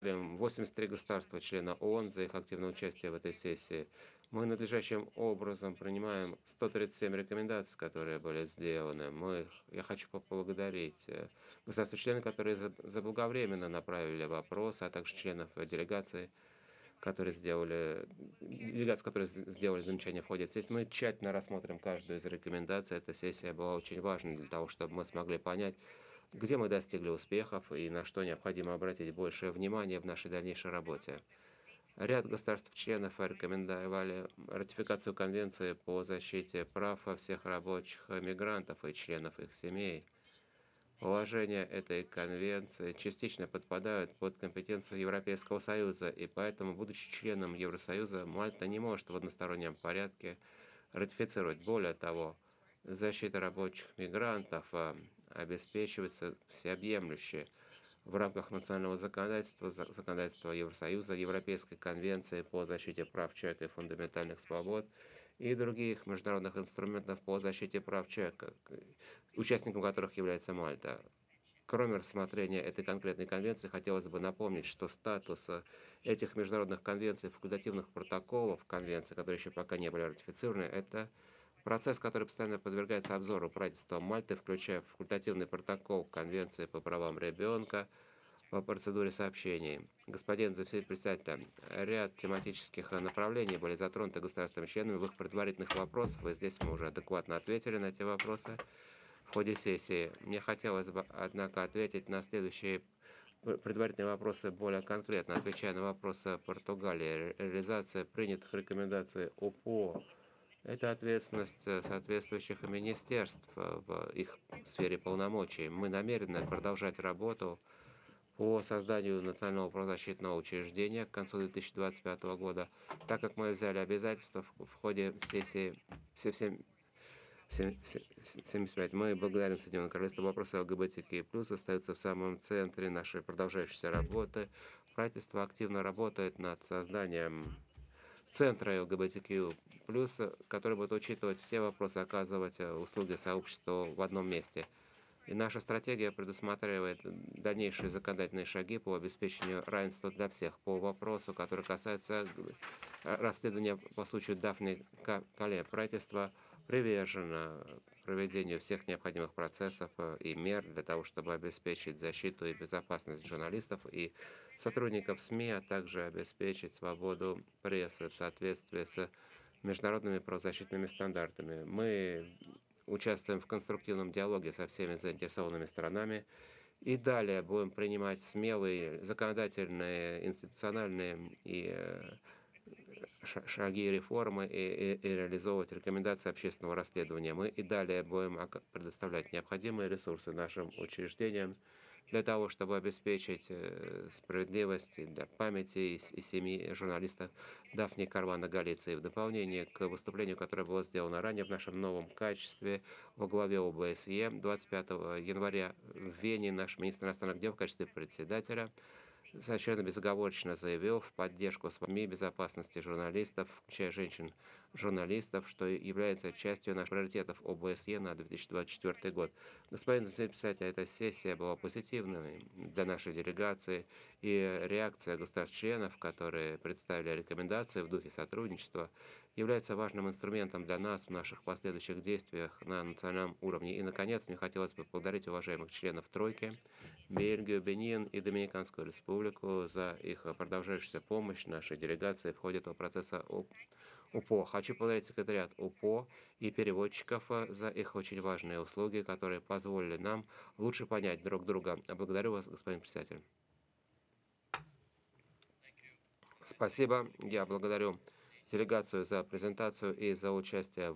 83 государства-члена ООН за их активное участие в этой сессии. Мы надлежащим образом принимаем 137 рекомендаций, которые были сделаны. Я хочу поблагодарить государства-члены, которые заблаговременно направили вопросы, а также членов делегаций, которые сделали замечания в ходе сессии. Мы тщательно рассмотрим каждую из рекомендаций. Эта сессия была очень важной для того, чтобы мы смогли понять, где мы достигли успехов и на что необходимо обратить большее внимание в нашей дальнейшей работе. Ряд государств-членов рекомендовали ратификацию Конвенции по защите прав всех рабочих мигрантов и членов их семей. Положения этой конвенции частично подпадают под компетенцию Европейского Союза, и поэтому, будучи членом Евросоюза, Мальта не может в одностороннем порядке ратифицировать. Более того, защита рабочих мигрантов обеспечивается всеобъемлюще в рамках национального законодательства, законодательства Евросоюза, Европейской конвенции по защите прав человека и фундаментальных свобод и других международных инструментов по защите прав человека, участником которых является Мальта. Кроме рассмотрения этой конкретной конвенции, хотелось бы напомнить, что статус этих международных конвенций, факультативных протоколов конвенции, которые еще пока не были ратифицированы, это процесс, который постоянно подвергается обзору правительства Мальты, включая факультативный протокол Конвенции по правам ребенка по процедуре сообщений. Господин заместитель-председатель, ряд тематических направлений были затронуты государственными-членами в их предварительных вопросах, и здесь мы уже адекватно ответили на эти вопросы в ходе сессии. Мне хотелось бы, однако, ответить на следующие предварительные вопросы более конкретно, отвечая на вопросы Португалии. Реализация принятых рекомендаций ОПО — это ответственность соответствующих министерств в их сфере полномочий. Мы намерены продолжать работу по созданию национального правозащитного учреждения к концу 2025 года, так как мы взяли обязательства в ходе сессии все 75. Мы благодарим Соединенное Королевство. Вопросы ЛГБТК+ остаются в самом центре нашей продолжающейся работы. Правительство активно работает над созданием центра ЛГБТК+, который будет учитывать все вопросы, оказывать услуги сообществу в одном месте. И наша стратегия предусматривает дальнейшие законодательные шаги по обеспечению равенства для всех. По вопросу, который касается расследования по случаю Дафни Кале, правительство привержено проведению всех необходимых процессов и мер для того, чтобы обеспечить защиту и безопасность журналистов и сотрудников СМИ, а также обеспечить свободу прессы в соответствии с международными правозащитными стандартами. Мы участвуем в конструктивном диалоге со всеми заинтересованными сторонами и далее будем принимать смелые законодательные, институциональные шаги реформы и реализовывать рекомендации общественного расследования. Мы и далее будем предоставлять необходимые ресурсы нашим учреждениям для того, чтобы обеспечить справедливость для памяти и семьи журналиста Дафни Каруана Галиции. В дополнение к выступлению, которое было сделано ранее в нашем новом качестве во главе ОБСЕ 25 января в Вене, наш министр иностранных дел в качестве председателя совершенно безоговорочно заявил в поддержку СМИ, безопасности журналистов, включая женщин-журналистов, что является частью наших приоритетов ОБСЕ на 2024 год. Господин заместитель, эта сессия была позитивной для нашей делегации, и реакция государств-членов, которые представили рекомендации в духе сотрудничества, является важным инструментом для нас в наших последующих действиях на национальном уровне. И, наконец, мне хотелось бы поблагодарить уважаемых членов Тройки, Бельгию, Бенин и Доминиканскую Республику за их продолжающуюся помощь нашей делегации в ходе этого процесса УПО. Хочу поблагодарить секретариат УПО и переводчиков за их очень важные услуги, которые позволили нам лучше понять друг друга. Благодарю вас, господин председатель. Спасибо. Я благодарю делегацию за презентацию и за участие